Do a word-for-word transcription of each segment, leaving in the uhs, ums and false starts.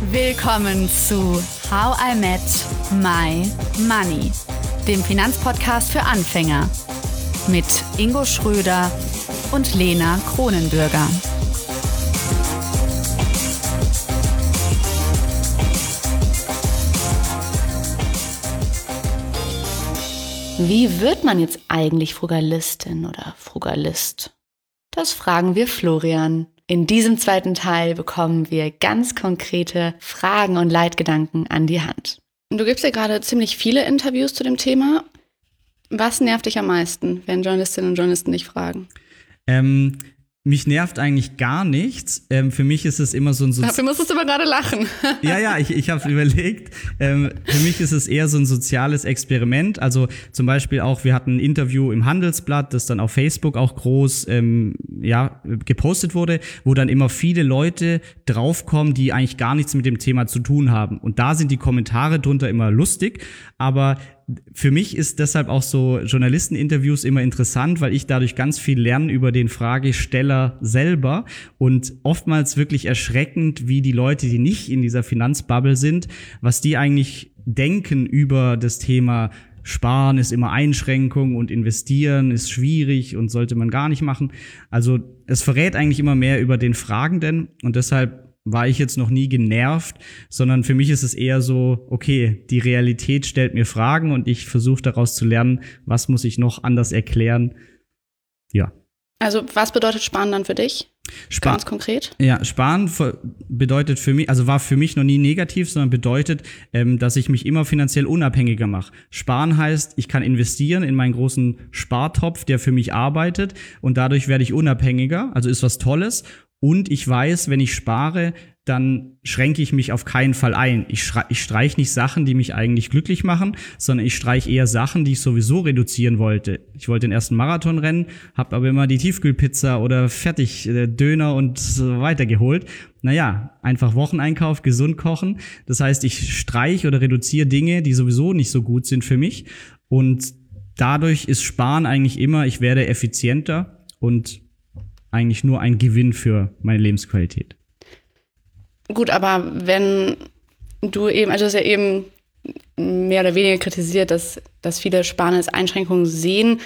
Willkommen zu How I Met My Money, dem Finanzpodcast für Anfänger mit Ingo Schröder und Lena Kronenbürger. Wie wird man jetzt eigentlich Frugalistin oder Frugalist? Das fragen wir Florian. In diesem zweiten Teil bekommen wir ganz konkrete Fragen und Leitgedanken an die Hand. Du gibst ja gerade ziemlich viele Interviews zu dem Thema. Was nervt dich am meisten, wenn Journalistinnen und Journalisten dich fragen? Ähm, mich nervt eigentlich gar nichts. Ähm, für mich ist es immer so ein... Sozi- Dafür musstest du aber gerade lachen. ja, ja, ich, ich habe überlegt. Ähm, für mich ist es eher so ein soziales Experiment. Also zum Beispiel auch, wir hatten ein Interview im Handelsblatt, das dann auf Facebook auch groß ähm, ja, gepostet wurde, wo dann immer viele Leute draufkommen, die eigentlich gar nichts mit dem Thema zu tun haben. Und da sind die Kommentare drunter immer lustig, aber für mich ist deshalb auch so Journalisteninterviews immer interessant, weil ich dadurch ganz viel lerne über den Fragesteller selber und oftmals wirklich erschreckend, wie die Leute, die nicht in dieser Finanzbubble sind, was die eigentlich denken über das Thema Sparen ist immer Einschränkung und investieren ist schwierig und sollte man gar nicht machen. Also es verrät eigentlich immer mehr über den Fragenden und deshalb war ich jetzt noch nie genervt, sondern für mich ist es eher so, okay, die Realität stellt mir Fragen und ich versuche daraus zu lernen, was muss ich noch anders erklären. Ja. Also was bedeutet Sparen dann für dich? Spar- Ganz konkret? Ja, Sparen bedeutet für mich, also war für mich noch nie negativ, sondern bedeutet, ähm, dass ich mich immer finanziell unabhängiger mache. Sparen heißt, ich kann investieren in meinen großen Spartopf, der für mich arbeitet und dadurch werde ich unabhängiger, also ist was Tolles. Und ich weiß, wenn ich spare, dann schränke ich mich auf keinen Fall ein. Ich, schrei- ich streiche nicht Sachen, die mich eigentlich glücklich machen, sondern ich streiche eher Sachen, die ich sowieso reduzieren wollte. Ich wollte den ersten Marathon rennen, habe aber immer die Tiefkühlpizza oder fertig äh, Döner und so weiter geholt. Naja, einfach Wocheneinkauf, gesund kochen. Das heißt, ich streiche oder reduziere Dinge, die sowieso nicht so gut sind für mich. Und dadurch ist Sparen eigentlich immer, ich werde effizienter und eigentlich nur ein Gewinn für meine Lebensqualität. Gut, aber wenn du eben, also du hast ja eben mehr oder weniger kritisiert, dass, dass viele Sparen als Einschränkungen sehen.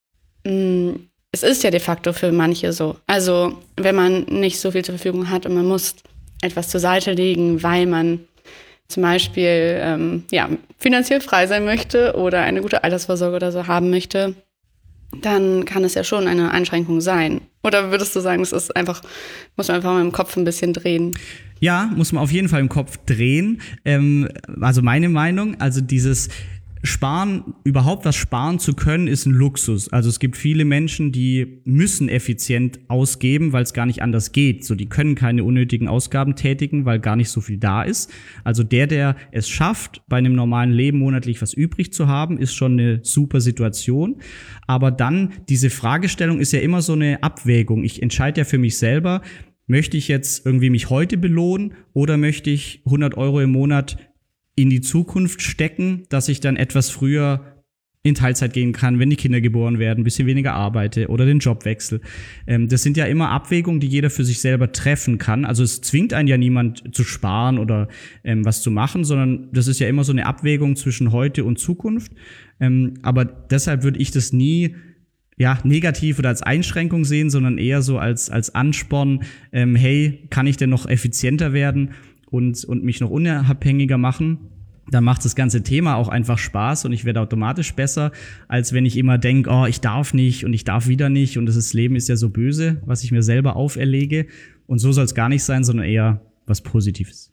Es ist ja de facto für manche so. Also wenn man nicht so viel zur Verfügung hat und man muss etwas zur Seite legen, weil man zum Beispiel ähm, ja, finanziell frei sein möchte oder eine gute Altersvorsorge oder so haben möchte, dann kann es ja schon eine Einschränkung sein. Oder würdest du sagen, es ist einfach, muss man einfach mal im Kopf ein bisschen drehen? Ja, muss man auf jeden Fall im Kopf drehen. Ähm, also meine Meinung, also dieses Sparen, überhaupt was sparen zu können, ist ein Luxus. Also es gibt viele Menschen, die müssen effizient ausgeben, weil es gar nicht anders geht. So, die können keine unnötigen Ausgaben tätigen, weil gar nicht so viel da ist. Also der, der es schafft, bei einem normalen Leben monatlich was übrig zu haben, ist schon eine super Situation. Aber dann, diese Fragestellung ist ja immer so eine Abwägung. Ich entscheide ja für mich selber, möchte ich jetzt irgendwie mich heute belohnen oder möchte ich hundert Euro im Monat in die Zukunft stecken, dass ich dann etwas früher in Teilzeit gehen kann, wenn die Kinder geboren werden, ein bisschen weniger arbeite oder den Job wechsle. Ähm, das sind ja immer Abwägungen, die jeder für sich selber treffen kann. Also es zwingt einen ja niemand zu sparen oder ähm, was zu machen, sondern das ist ja immer so eine Abwägung zwischen heute und Zukunft. Ähm, aber deshalb würde ich das nie ja, negativ oder als Einschränkung sehen, sondern eher so als, als Ansporn, ähm, hey, kann ich denn noch effizienter werden und, und mich noch unabhängiger machen? Dann macht das ganze Thema auch einfach Spaß und ich werde automatisch besser, als wenn ich immer denke, oh, ich darf nicht und ich darf wieder nicht und das Leben ist ja so böse, was ich mir selber auferlege. Und so soll es gar nicht sein, sondern eher was Positives.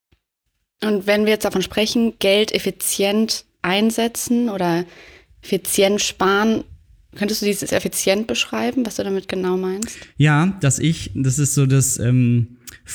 Und wenn wir jetzt davon sprechen, Geld effizient einsetzen oder effizient sparen, könntest du dieses effizient beschreiben, was du damit genau meinst? Ja, dass ich, das ist so das ähm,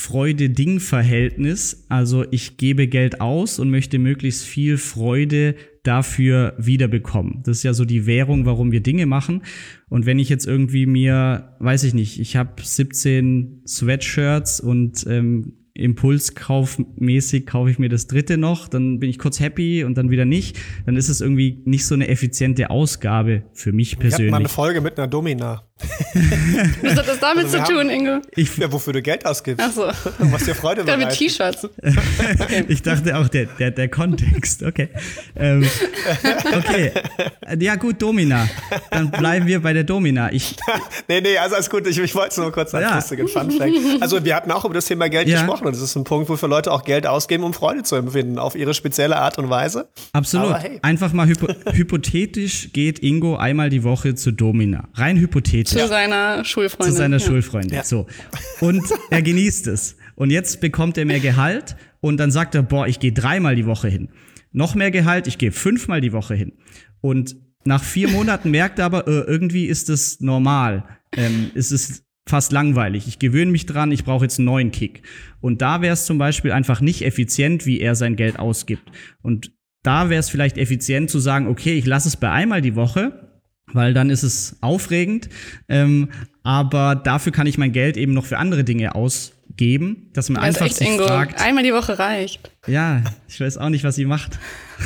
Freude-Ding-Verhältnis. Also ich gebe Geld aus und möchte möglichst viel Freude dafür wiederbekommen. Das ist ja so die Währung, warum wir Dinge machen. Und wenn ich jetzt irgendwie mir, weiß ich nicht, ich habe siebzehn Sweatshirts und ähm, impulskaufmäßig kaufe ich mir das dritte noch, dann bin ich kurz happy und dann wieder nicht. Dann ist es irgendwie nicht so eine effiziente Ausgabe für mich persönlich. Wir hatten mal eine Folge mit einer Domina. Was hat das damit Also wir zu tun, haben- Ingo? Ich, Ja, wofür du Geld ausgibst. Ach so. Was dir Freude Gerade mit bereitet. T-Shirts. ich dachte auch, der, der, der Kontext, okay. Ähm, okay, ja gut, Domina. Dann bleiben wir bei der Domina. Ich, Nee, nee, also alles gut. Ich, ich wollte es nur kurz als Ja. lustigen Funfact. Also wir hatten auch über das Thema Geld Ja. gesprochen und es ist ein Punkt, wofür Leute auch Geld ausgeben, um Freude zu empfinden, auf ihre spezielle Art und Weise. absolut. Aber hey. Einfach mal hypo hypothetisch geht Ingo einmal die Woche zu Domina. Rein hypothetisch. Zu seiner Schulfreundin. Zu seiner ja. Schulfreundin. Ja. So. Und er genießt es. Und jetzt bekommt er mehr Gehalt und dann sagt er, boah, ich gehe dreimal die Woche hin. Noch mehr Gehalt, ich gehe fünfmal die Woche hin. Und nach vier Monaten merkt er aber, äh, irgendwie ist es normal. Ähm, es ist fast langweilig. Ich gewöhne mich dran, ich brauche jetzt einen neuen Kick. Und da wäre es zum Beispiel einfach nicht effizient, wie er sein Geld ausgibt. Und da wäre es vielleicht effizient zu sagen, okay, ich lasse es bei einmal die Woche, weil dann ist es aufregend. Ähm, aber dafür kann ich mein Geld eben noch für andere Dinge ausgeben, dass man Also einfach echt, sich Ingo, fragt, einmal die Woche reicht. ja, ich weiß auch nicht, was sie macht.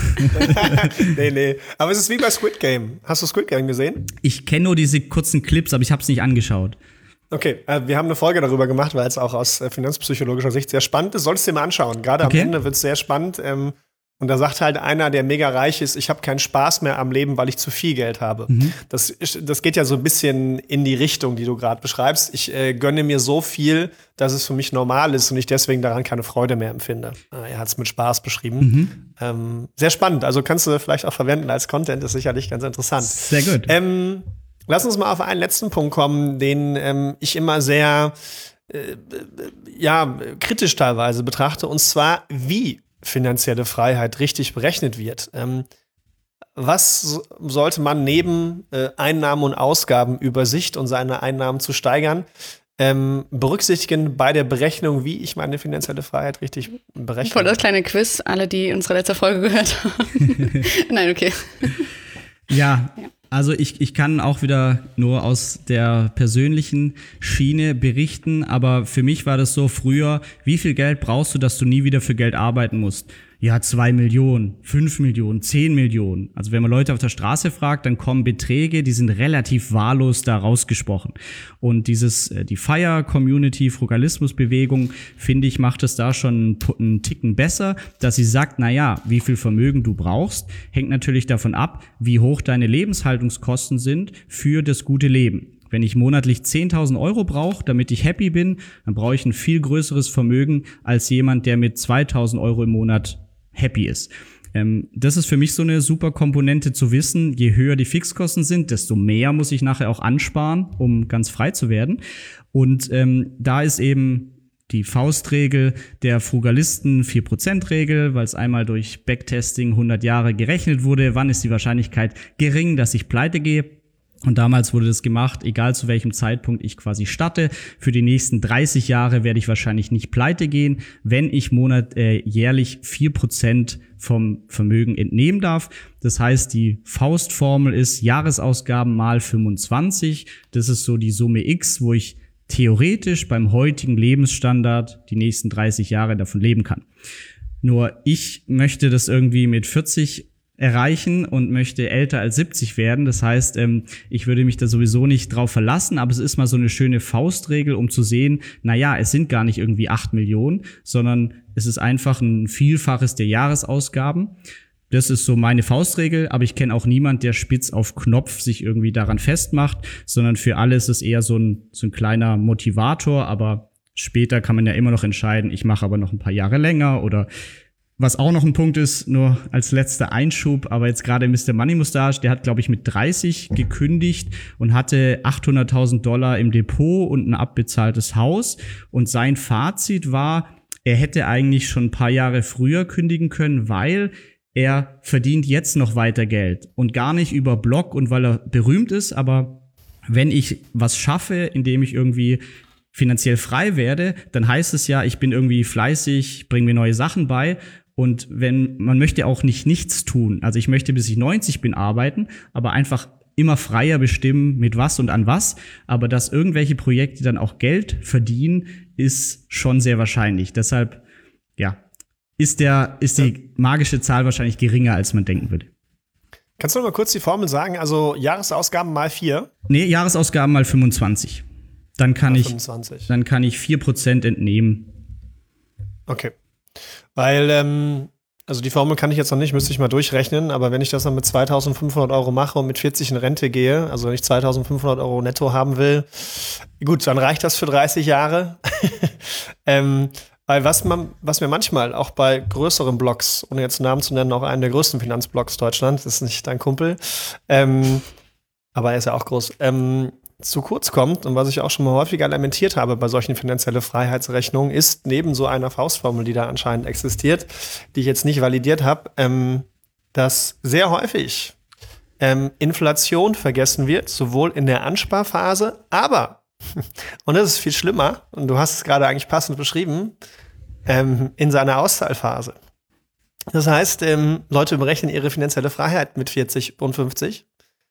Nee, nee. Aber es ist wie bei Squid Game. Hast du Squid Game gesehen? Ich kenne nur diese kurzen Clips, aber ich habe es nicht angeschaut. Okay, äh, wir haben eine Folge darüber gemacht, weil es auch aus äh, finanzpsychologischer Sicht sehr spannend ist. Solltest du dir mal anschauen. Gerade Okay. am Ende wird es sehr spannend. Ähm, und da sagt halt einer, der mega reich ist, ich habe keinen Spaß mehr am Leben, weil ich zu viel Geld habe. Mhm. Das, ist- das geht ja so ein bisschen in die Richtung, die du gerade beschreibst. Ich äh, gönne mir so viel, dass es für mich normal ist und ich deswegen daran keine Freude mehr empfinde. Äh, er hat es mit Spaß beschrieben. Mhm. Ähm, sehr spannend. Also kannst du vielleicht auch verwenden als Content, ist sicherlich ganz interessant. Sehr gut. Ähm, lass uns mal auf einen letzten Punkt kommen, den ähm, ich immer sehr äh, äh, ja, kritisch teilweise betrachte, und zwar, wie finanzielle Freiheit richtig berechnet wird. Ähm, was so- sollte man neben äh, Einnahmen und Ausgabenübersicht und seine Einnahmen zu steigern, ähm, berücksichtigen bei der Berechnung, wie ich meine finanzielle Freiheit richtig berechne? Voll das kleine Quiz, alle, die unsere letzte Folge gehört haben. Nein, okay. Ja, also ich, ich kann auch wieder nur aus der persönlichen Schiene berichten, aber für mich war das so früher, wie viel Geld brauchst du, dass du nie wieder für Geld arbeiten musst? Ja, zwei Millionen, fünf Millionen, zehn Millionen. Also wenn man Leute auf der Straße fragt, dann kommen Beträge, die sind relativ wahllos da rausgesprochen. Und dieses, äh, die Fire-Community, Frugalismus-Bewegung, finde ich, macht es da schon einen, Pu- einen Ticken besser, dass sie sagt, na ja, wie viel Vermögen du brauchst, hängt natürlich davon ab, wie hoch deine Lebenshaltungskosten sind für das gute Leben. Wenn ich monatlich zehntausend Euro brauche, damit ich happy bin, dann brauche ich ein viel größeres Vermögen als jemand, der mit zweitausend Euro im Monat happy ist. Ähm, das ist für mich so eine super Komponente zu wissen, je höher die Fixkosten sind, desto mehr muss ich nachher auch ansparen, um ganz frei zu werden. Und ähm, da ist eben die Faustregel der Frugalisten vier Prozent Regel, weil es einmal durch Backtesting hundert Jahre gerechnet wurde, wann ist die Wahrscheinlichkeit gering, dass ich pleite gehe. Und damals wurde das gemacht, egal zu welchem Zeitpunkt ich quasi starte. Für die nächsten dreißig Jahre werde ich wahrscheinlich nicht pleite gehen, wenn ich monat, äh, jährlich vier Prozent vom Vermögen entnehmen darf. Das heißt, die Faustformel ist Jahresausgaben mal fünfundzwanzig. Das ist so die Summe X, wo ich theoretisch beim heutigen Lebensstandard die nächsten dreißig Jahre davon leben kann. Nur ich möchte das irgendwie mit vierzig erreichen und möchte älter als siebzig werden. Das heißt, ähm, ich würde mich da sowieso nicht drauf verlassen, aber es ist mal so eine schöne Faustregel, um zu sehen, na ja, es sind gar nicht irgendwie acht Millionen, sondern es ist einfach ein Vielfaches der Jahresausgaben. Das ist so meine Faustregel, aber ich kenne auch niemand, der spitz auf Knopf sich irgendwie daran festmacht, sondern für alle ist es eher so ein, so ein kleiner Motivator, aber später kann man ja immer noch entscheiden, ich mache aber noch ein paar Jahre länger oder was auch noch ein Punkt ist, nur als letzter Einschub, aber jetzt gerade Mister Money Mustache, der hat, glaube ich, mit dreißig gekündigt und hatte achthunderttausend Dollar im Depot und ein abbezahltes Haus. Und sein Fazit war, er hätte eigentlich schon ein paar Jahre früher kündigen können, weil er verdient jetzt noch weiter Geld. Und gar nicht über Blog und weil er berühmt ist, aber wenn ich was schaffe, indem ich irgendwie finanziell frei werde, dann heißt es ja, ich bin irgendwie fleißig, bringe mir neue Sachen bei. Und wenn, man möchte auch nicht nichts tun. Also ich möchte, bis ich neunzig bin, arbeiten, aber einfach immer freier bestimmen, mit was und an was. Aber dass irgendwelche Projekte dann auch Geld verdienen, ist schon sehr wahrscheinlich. Deshalb, ja, ist der, ist die magische Zahl wahrscheinlich geringer, als man denken würde. Kannst du noch mal kurz die Formel sagen? Also Jahresausgaben mal vier? Nee, Jahresausgaben mal fünfundzwanzig. Dann kann, mal ich, fünfundzwanzig. Dann kann ich vier Prozent entnehmen. Okay. Weil, ähm, also die Formel kann ich jetzt noch nicht, müsste ich mal durchrechnen, aber wenn ich das dann mit zweitausendfünfhundert Euro mache und mit vierzig in Rente gehe, also wenn ich zweitausendfünfhundert Euro netto haben will, gut, dann reicht das für dreißig Jahre. ähm, weil was, man, was mir manchmal auch bei größeren Blogs, ohne jetzt Namen zu nennen, auch einen der größten Finanzblogs Deutschlands, das ist nicht dein Kumpel, ähm, aber er ist ja auch groß, ähm, zu kurz kommt und was ich auch schon mal häufiger lamentiert habe bei solchen finanzielle Freiheitsrechnungen, ist neben so einer Faustformel, die da anscheinend existiert, die ich jetzt nicht validiert habe, ähm, dass sehr häufig ähm, Inflation vergessen wird, sowohl in der Ansparphase, aber, und das ist viel schlimmer, und du hast es gerade eigentlich passend beschrieben, ähm, in seiner Auszahlphase. Das heißt, ähm, Leute berechnen ihre finanzielle Freiheit mit vierzig und fünfzig.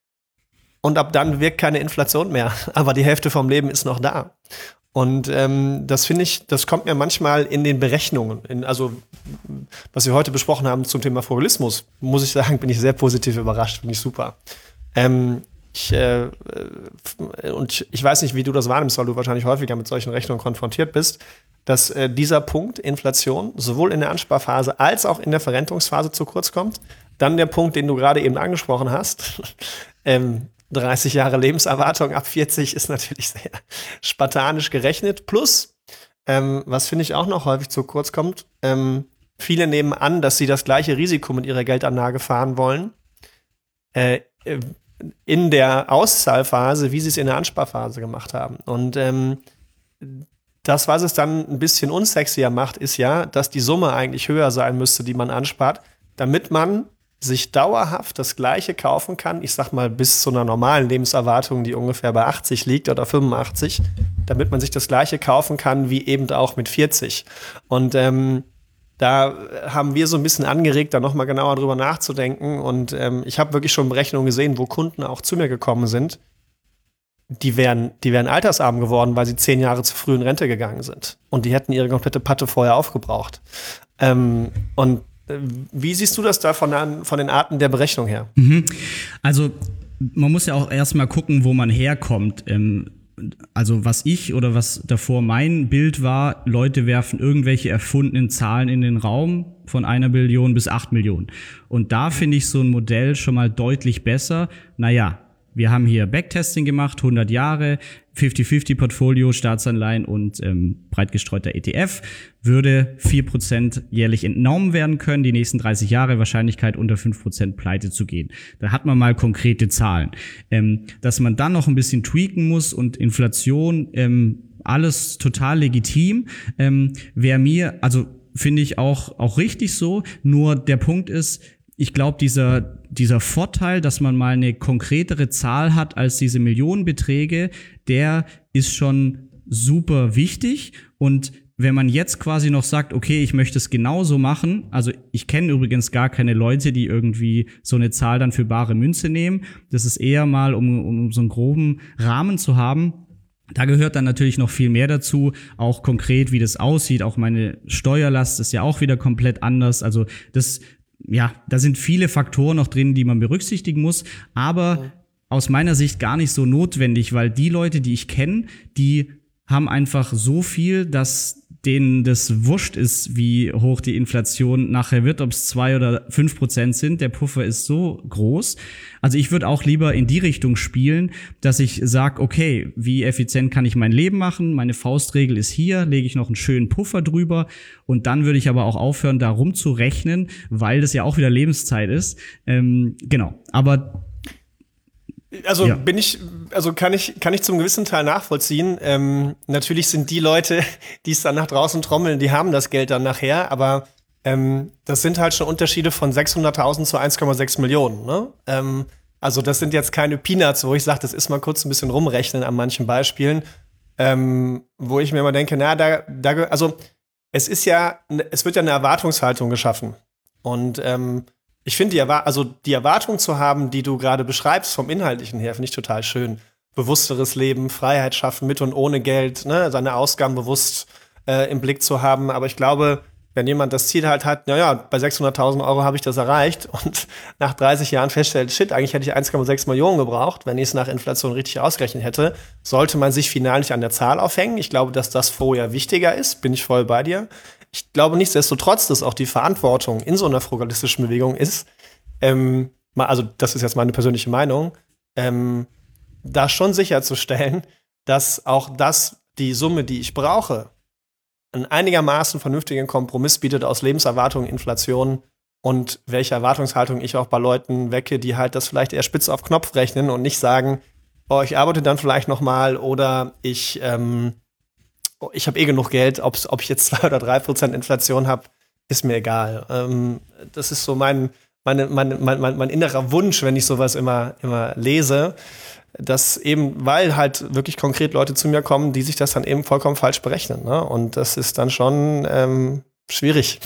Und ab dann wirkt keine Inflation mehr. Aber die Hälfte vom Leben ist noch da. Und ähm, das finde ich, das kommt mir manchmal in den Berechnungen, in, also was wir heute besprochen haben zum Thema Frugalismus, muss ich sagen, bin ich sehr positiv überrascht, finde ich super. Ähm, ich, äh, und ich weiß nicht, wie du das wahrnimmst, weil du wahrscheinlich häufiger mit solchen Rechnungen konfrontiert bist, dass äh, dieser Punkt Inflation sowohl in der Ansparphase als auch in der Verrentungsphase zu kurz kommt. Dann der Punkt, den du gerade eben angesprochen hast, ähm, dreißig Jahre Lebenserwartung ab vierzig ist natürlich sehr spartanisch gerechnet. Plus, ähm, was finde ich auch noch häufig zu kurz kommt, ähm, viele nehmen an, dass sie das gleiche Risiko mit ihrer Geldanlage fahren wollen äh, in der Auszahlphase, wie sie es in der Ansparphase gemacht haben. Und ähm, das, was es dann ein bisschen unsexier macht, ist ja, dass die Summe eigentlich höher sein müsste, die man anspart, damit man sich dauerhaft das Gleiche kaufen kann, ich sag mal bis zu einer normalen Lebenserwartung, die ungefähr bei achtzig liegt oder fünfundachtzig, damit man sich das Gleiche kaufen kann wie eben auch mit vierzig. Und ähm, da haben wir so ein bisschen angeregt, da nochmal genauer drüber nachzudenken. Und ähm, ich habe wirklich schon Berechnungen gesehen, wo Kunden auch zu mir gekommen sind, die wären, die wären altersarm geworden, weil sie zehn Jahre zu früh in Rente gegangen sind. Und die hätten ihre komplette Patte vorher aufgebraucht. Ähm, und wie siehst du das da von, an, von den Arten der Berechnung her? Mhm. Also man muss ja auch erstmal gucken, wo man herkommt. Ähm, also was ich oder was davor mein Bild war, Leute werfen irgendwelche erfundenen Zahlen in den Raum von einer Billion bis acht Millionen. Und da finde ich so ein Modell schon mal deutlich besser. Naja, wir haben hier Backtesting gemacht, hundert Jahre, fünfzig fünfzig Portfolio, Staatsanleihen und ähm, breit gestreuter E T F, würde vier Prozent jährlich entnommen werden können, die nächsten dreißig Jahre, Wahrscheinlichkeit unter fünf Prozent pleite zu gehen. Da hat man mal konkrete Zahlen. Ähm, dass man dann noch ein bisschen tweaken muss und Inflation, ähm, alles total legitim, ähm, wäre mir, also finde ich auch, auch richtig so, nur der Punkt ist, ich glaube, dieser, dieser Vorteil, dass man mal eine konkretere Zahl hat als diese Millionenbeträge, der ist schon super wichtig. Und wenn man jetzt quasi noch sagt, okay, ich möchte es genauso machen, also ich kenne übrigens gar keine Leute, die irgendwie so eine Zahl dann für bare Münze nehmen. Das ist eher mal, um, um so einen groben Rahmen zu haben. Da gehört dann natürlich noch viel mehr dazu, auch konkret, wie das aussieht. Auch meine Steuerlast ist ja auch wieder komplett anders. Also das Ja, da sind viele Faktoren noch drin, die man berücksichtigen muss, aber ja. aus meiner Sicht gar nicht so notwendig, weil die Leute, die ich kenne, die haben einfach so viel, dass denen das wurscht ist, wie hoch die Inflation nachher wird, ob es zwei oder fünf Prozent sind. Der Puffer ist so groß. Also ich würde auch lieber in die Richtung spielen, dass ich sage, okay, wie effizient kann ich mein Leben machen? Meine Faustregel ist hier, lege ich noch einen schönen Puffer drüber und dann würde ich aber auch aufhören, da rumzurechnen, weil das ja auch wieder Lebenszeit ist. Ähm, genau, aber Also ja. bin ich, also kann ich, kann ich zum gewissen Teil nachvollziehen. Ähm, natürlich sind die Leute, die es dann nach draußen trommeln, die haben das Geld dann nachher, aber ähm, das sind halt schon Unterschiede von sechshunderttausend zu eins Komma sechs Millionen. Ne? Ähm, also das sind jetzt keine Peanuts, wo ich sage, das ist mal kurz ein bisschen rumrechnen an manchen Beispielen, ähm, wo ich mir immer denke, na, da, da, also es ist ja, es wird ja eine Erwartungshaltung geschaffen und ähm, ich finde, die, Erwar- also die Erwartung zu haben, die du gerade beschreibst, vom Inhaltlichen her, finde ich total schön. Bewussteres Leben, Freiheit schaffen, mit und ohne Geld, ne? Seine Ausgaben bewusst äh, im Blick zu haben. Aber ich glaube, Wenn jemand das Ziel halt hat, naja, bei sechshunderttausend Euro habe ich das erreicht und nach dreißig Jahren feststellt, shit, eigentlich hätte ich eins Komma sechs Millionen gebraucht, wenn ich es nach Inflation richtig ausgerechnet hätte, sollte man sich final nicht an der Zahl aufhängen. Ich glaube, dass das vorher wichtiger ist, bin ich voll bei dir. Ich glaube nichtsdestotrotz, dass auch die Verantwortung in so einer frugalistischen Bewegung ist, ähm, also das ist jetzt meine persönliche Meinung, ähm, da schon sicherzustellen, dass auch das, die Summe, die ich brauche, einen einigermaßen vernünftigen Kompromiss bietet aus Lebenserwartung, Inflation und welche Erwartungshaltung ich auch bei Leuten wecke, die halt das vielleicht eher spitz auf Knopf rechnen und nicht sagen, oh, ich arbeite dann vielleicht noch mal oder ich, ähm, oh, ich habe eh genug Geld, ob ich jetzt zwei oder drei Prozent Inflation habe, ist mir egal. Ähm, das ist so mein, meine, mein, mein, mein, mein innerer Wunsch, wenn ich sowas immer, immer lese, dass eben, weil halt wirklich konkret Leute zu mir kommen, die sich das dann eben vollkommen falsch berechnen. Ne? Und das ist dann schon ähm, schwierig.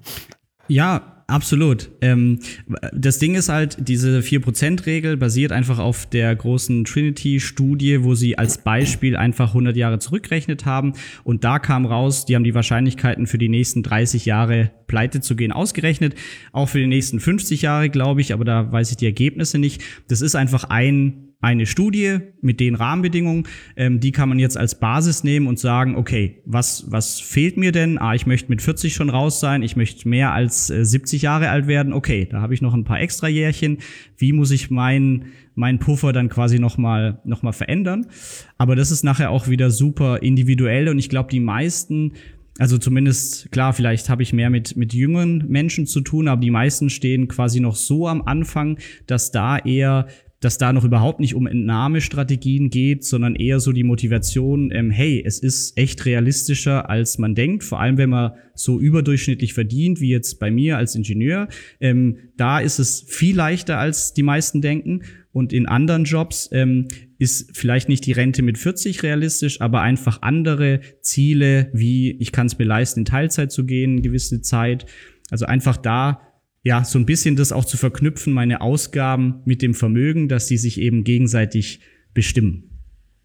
Ja, absolut. Ähm, das Ding ist halt, diese vier Prozent Regel basiert einfach auf der großen Trinity-Studie, wo sie als Beispiel einfach hundert Jahre zurückgerechnet haben. Und da kam raus, die haben die Wahrscheinlichkeiten für die nächsten dreißig Jahre pleite zu gehen ausgerechnet. Auch für die nächsten fünfzig Jahre, glaube ich, aber da weiß ich die Ergebnisse nicht. Das ist einfach ein eine Studie mit den Rahmenbedingungen, ähm, die kann man jetzt als Basis nehmen und sagen, okay, was was fehlt mir denn? Ah, ich möchte mit vierzig schon raus sein, ich möchte mehr als äh, siebzig Jahre alt werden. Okay, da habe ich noch ein paar extra Jährchen. Wie muss ich meinen meinen Puffer dann quasi noch mal noch mal verändern? Aber das ist nachher auch wieder super individuell und ich glaube, die meisten, also zumindest, klar, vielleicht habe ich mehr mit mit jüngeren Menschen zu tun, aber die meisten stehen quasi noch so am Anfang, dass da eher dass da noch überhaupt nicht um Entnahmestrategien geht, sondern eher so die Motivation, ähm, hey, es ist echt realistischer, als man denkt, vor allem wenn man so überdurchschnittlich verdient, wie jetzt bei mir als Ingenieur. Ähm, da ist es viel leichter, als die meisten denken. Und in anderen Jobs ähm, ist vielleicht nicht die Rente mit vierzig realistisch, aber einfach andere Ziele, wie ich kann es mir leisten, in Teilzeit zu gehen, eine gewisse Zeit. Also einfach da ja, so ein bisschen das auch zu verknüpfen, meine Ausgaben mit dem Vermögen, dass die sich eben gegenseitig bestimmen.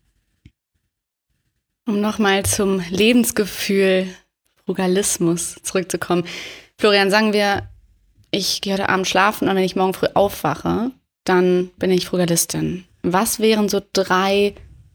Um nochmal zum Lebensgefühl Frugalismus zurückzukommen. Florian, sagen wir, ich gehe heute Abend schlafen und wenn ich morgen früh aufwache, dann bin ich Frugalistin. Was wären so drei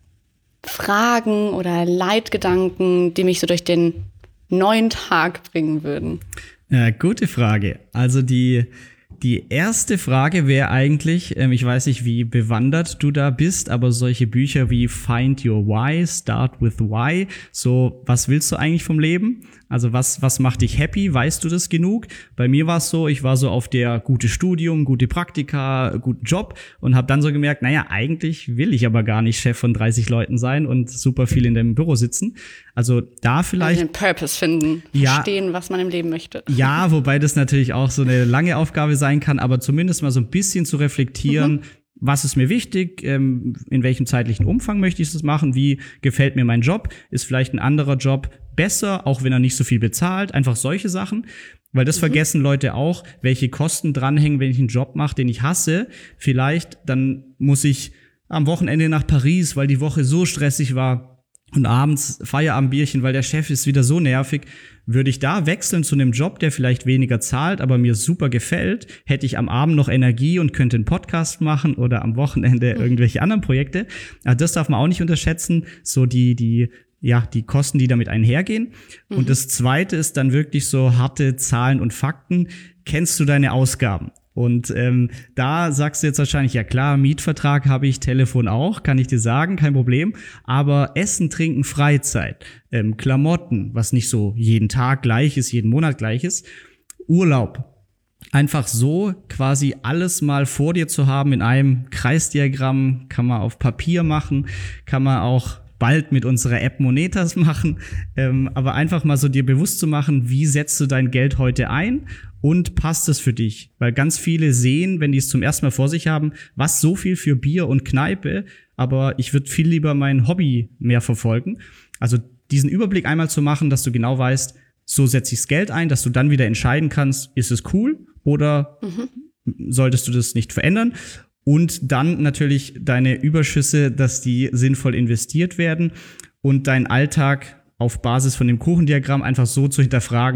Fragen oder Leitgedanken, die mich so durch den neuen Tag bringen würden? Ja, gute Frage. Also die, die erste Frage wäre eigentlich, ähm, ich weiß nicht, wie bewandert du da bist, aber solche Bücher wie Find Your Why, Start with Why, so, was willst du eigentlich vom Leben? Also was was macht dich happy? Weißt du das genug? Bei mir war es so, ich war so auf der gute Studium, gute Praktika, guten Job und habe dann so gemerkt, naja, eigentlich will ich aber gar nicht Chef von dreißig Leuten sein und super viel in dem Büro sitzen. Also da vielleicht also den Purpose finden, ja, verstehen, was man im Leben möchte. Ja, wobei das natürlich auch so eine lange Aufgabe sein kann, aber zumindest mal so ein bisschen zu reflektieren, mhm. was ist mir wichtig, ähm, in welchem zeitlichen Umfang möchte ich das machen, wie gefällt mir mein Job, ist vielleicht ein anderer Job besser, auch wenn er nicht so viel bezahlt, einfach solche Sachen, weil das mhm. vergessen Leute auch, welche Kosten dranhängen, wenn ich einen Job mache, den ich hasse, vielleicht dann muss ich am Wochenende nach Paris, weil die Woche so stressig war und abends Feierabendbierchen, weil der Chef ist wieder so nervig. Würde ich da wechseln zu einem Job, der vielleicht weniger zahlt, aber mir super gefällt, hätte ich am Abend noch Energie und könnte einen Podcast machen oder am Wochenende irgendwelche anderen Projekte. Also das darf man auch nicht unterschätzen, so die die ja, die Kosten, die damit einhergehen. Mhm. Und das Zweite ist dann wirklich so harte Zahlen und Fakten. Kennst du deine Ausgaben? Und ähm, da sagst du jetzt wahrscheinlich, ja klar, Mietvertrag habe ich, Telefon auch, kann ich dir sagen, kein Problem. Aber Essen, Trinken, Freizeit, ähm, Klamotten, was nicht so jeden Tag gleich ist, jeden Monat gleich ist, Urlaub. Einfach so quasi alles mal vor dir zu haben in einem Kreisdiagramm, kann man auf Papier machen, kann man auch bald mit unserer App Monetas machen, ähm, aber einfach mal so dir bewusst zu machen, wie setzt du dein Geld heute ein und passt es für dich? Weil ganz viele sehen, wenn die es zum ersten Mal vor sich haben, was so viel für Bier und Kneipe, aber ich würde viel lieber mein Hobby mehr verfolgen. Also diesen Überblick einmal zu machen, dass du genau weißt, so setze ich das Geld ein, dass du dann wieder entscheiden kannst, ist es cool oder mhm. solltest du das nicht verändern? Und dann natürlich deine Überschüsse, dass die sinnvoll investiert werden und deinen Alltag auf Basis von dem Kuchendiagramm einfach so zu hinterfragen,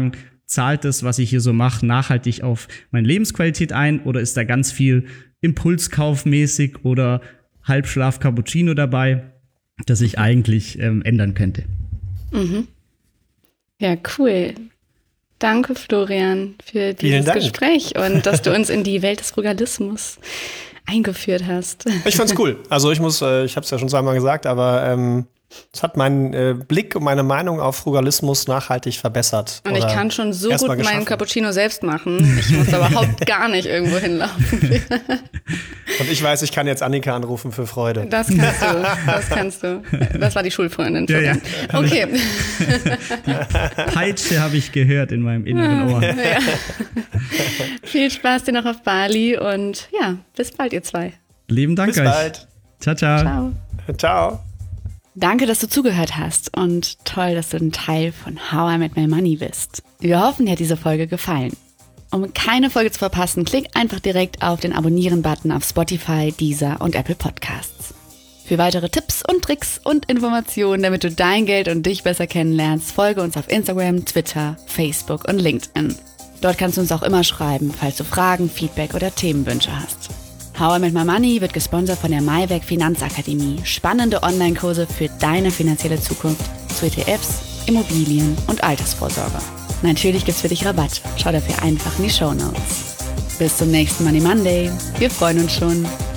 zahlt das, was ich hier so mache, nachhaltig auf meine Lebensqualität ein oder ist da ganz viel Impulskaufmäßig oder Halbschlaf Cappuccino dabei, das ich eigentlich ähm, ändern könnte. Mhm. Ja, cool. Danke, Florian, für dieses Gespräch und dass du uns in die Welt des Frugalismus eingeführt hast. Ich fand's cool. Also ich muss, äh, ich habe es ja schon zweimal gesagt, aber ähm, es hat meinen äh, Blick und meine Meinung auf Frugalismus nachhaltig verbessert. Und ich kann schon so gut meinen Cappuccino selbst machen. Ich muss aber überhaupt gar nicht irgendwo hinlaufen. Und ich weiß, ich kann jetzt Annika anrufen für Freude. Das kannst du, das kannst du. Das war die Schulfreundin. Ja, ja. Okay. Die Peitsche habe ich gehört in meinem inneren Ohr. Ja. Viel Spaß dir noch auf Bali und ja, bis bald, ihr zwei. Lieben Dank bis euch. Bis bald. Ciao, ciao. Ciao. Ciao. Danke, dass du zugehört hast und toll, dass du ein Teil von How I Made My Money bist. Wir hoffen, dir hat diese Folge gefallen. Um keine Folge zu verpassen, klick einfach direkt auf den Abonnieren-Button auf Spotify, Deezer und Apple Podcasts. Für weitere Tipps und Tricks und Informationen, damit du dein Geld und dich besser kennenlernst, folge uns auf Instagram, Twitter, Facebook und LinkedIn. Dort kannst du uns auch immer schreiben, falls du Fragen, Feedback oder Themenwünsche hast. How I Made My Money wird gesponsert von der Maiwerk Finanzakademie. Spannende Online-Kurse für deine finanzielle Zukunft zu E T Fs, Immobilien und Altersvorsorge. Natürlich gibt's für dich Rabatt. Schau dafür einfach in die Shownotes. Bis zum nächsten Money Monday. Wir freuen uns schon.